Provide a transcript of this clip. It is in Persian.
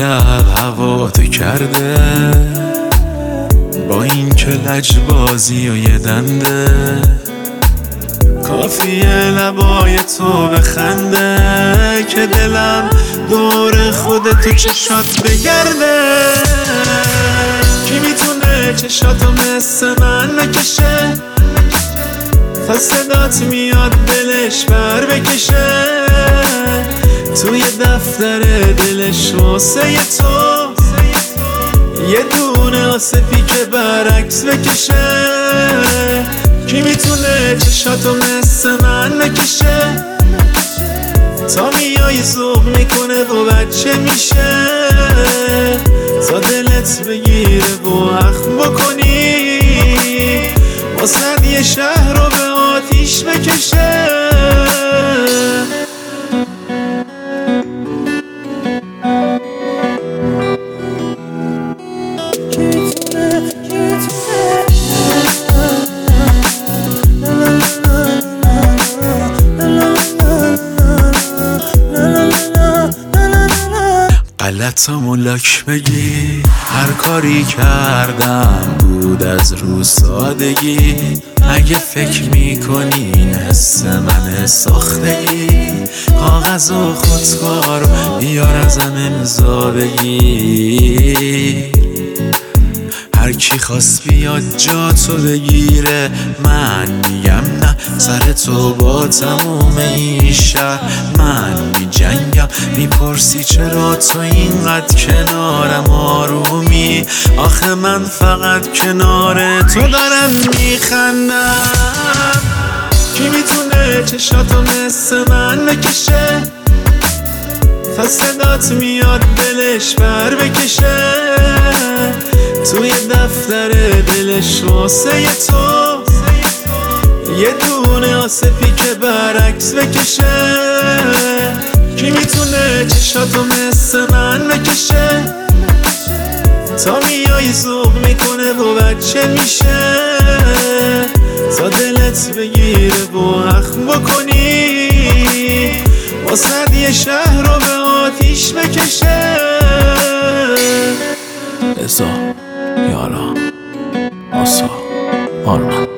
شب هوا تو کرده، با این که لجبازی و یه دنده، کافیه لبای تو بخنده که دلم دور خودتو چشات بگرده. کی میتونه چشاتو مثل من نکشه، تا صدات میاد دلش بر بکشه، توی دفتر دلش واسه تو یه دونه آسفی که برعکس بکشه. کی میتونه چشاتو مثل من نکشه، تا میای زوب میکنه و بچه میشه، تا دلت بگیره و اخم بکنی، واسه یه شهر رو به آتیش بکشه. غلطمو لاک بگی، هر کاری کردم بود از رو سادگی. اگه فکر میکنی این حس من ساختگی، کاغذ و خودکار بیار ازم امضا بگیر. هر کی خواست بیاد جاتو بگیره، من میگم نه، سر تو با تموم این شهر من میجنگم. میپرسی چرا تو اینقدر کنارم آرومی، آخه من فقط کنار تو دارم میخندم. کی میتونه چشاتو مثل من نکشه، تا صدات میاد دلش بر بکشه، توی دفتر دلش واسه تو یه دونه آسفی که برعکس بکشه. کی میتونه چشاتو مثل من نکشه، تا میای زوب میکنه و بچه میشه، تا دلت بگیره و اخم بکنی، واسه یه شهر رو به آتیش بکشه. رضا، یارا، آسا، آرمان.